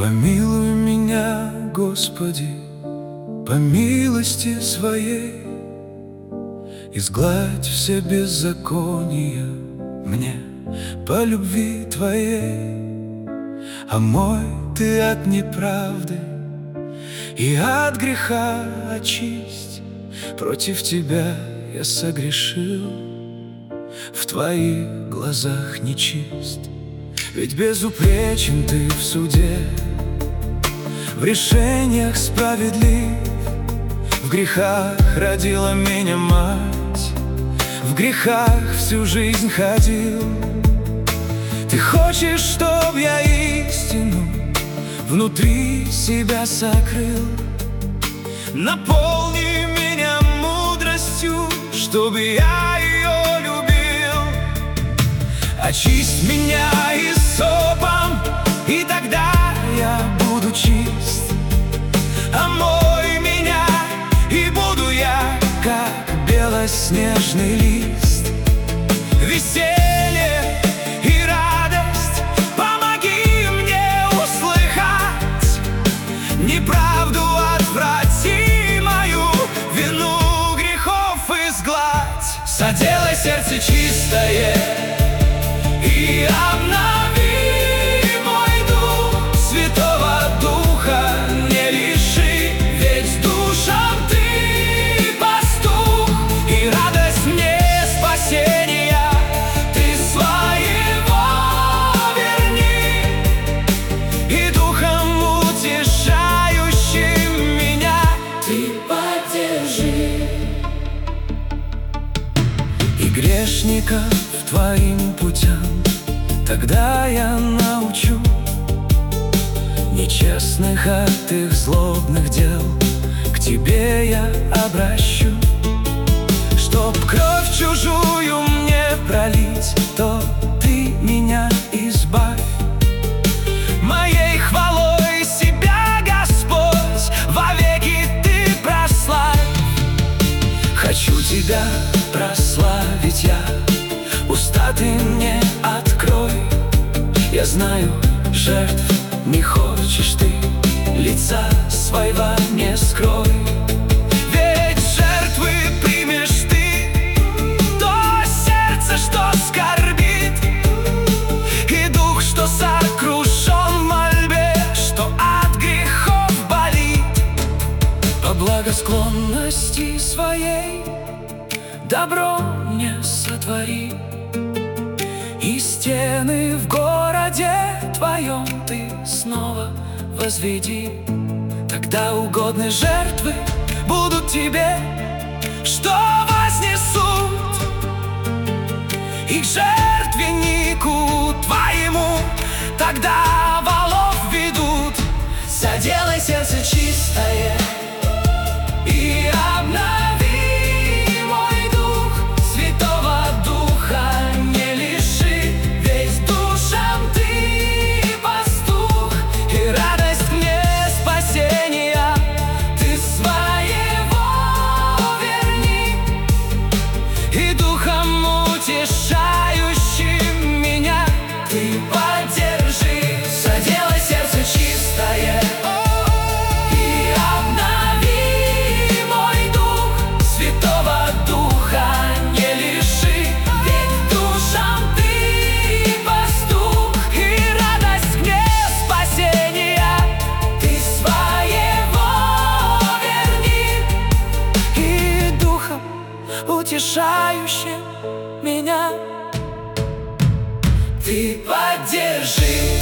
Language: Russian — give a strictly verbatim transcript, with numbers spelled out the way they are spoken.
Помилуй меня, Господи, по милости Своей, изгладь все беззакония мне по любви Твоей. Омой Ты от неправды и от греха очисть. Против Тебя я согрешил, в Твоих глазах нечист. Ведь безупречен Ты в суде, в решениях справедлив. В грехах родила меня мать, в грехах всю жизнь ходил. Ты хочешь, чтоб я истину внутри себя сокрыл? Наполни меня мудростью, чтобы я ее любил. Очисть меня исопом, и тогда я буду чист. Омой меня, и буду я, как белоснежный лист. Веселье и радость, помоги мне услыхать. Неправду отврати, мою вину грехов изгладь. Соделай сердце чистое и обнови мой дух. Святого Духа не лиши, ведь душам Ты пастух. И радость мне спасения Ты своего верни. И духом утешающим меня Ты поддержи. И грешников Твоим путям тогда я научу, нечестных от их злобных дел к Тебе я обращу. Чтоб кровь чужую мне пролить, то Ты меня избавь. Моей хвалой себя, Господь, вовеки Ты прославь. Хочу Тебя прославить я, уста Ты мне открой. Я знаю, жертв не хочешь Ты, лица своего не скрой. Ведь жертвы примешь Ты, то сердце, что скорбит, и дух, что сокрушен в мольбе, что от грехов болит. По благосклонности своей добро мне сотвори, и стены в городе Твоем Ты снова возведи. Тогда угодны жертвы будут Тебе, что вознесут и к жертвеннику Твоему тогда волов ведут. Соделай сердце чистое и обнови мой дух. Святого Духа не лиши, ведь душам Ты пастух. И радость мне спасения Ты своего верни. И духом утешающим меня Ты поддержи. Соделай сердце чистое и обнови мой дух. Святого Духа не лиши, ведь душам Ты пастух. И радость мне спасения Ты своего верни. И духом утешающим меня Ты поддержи.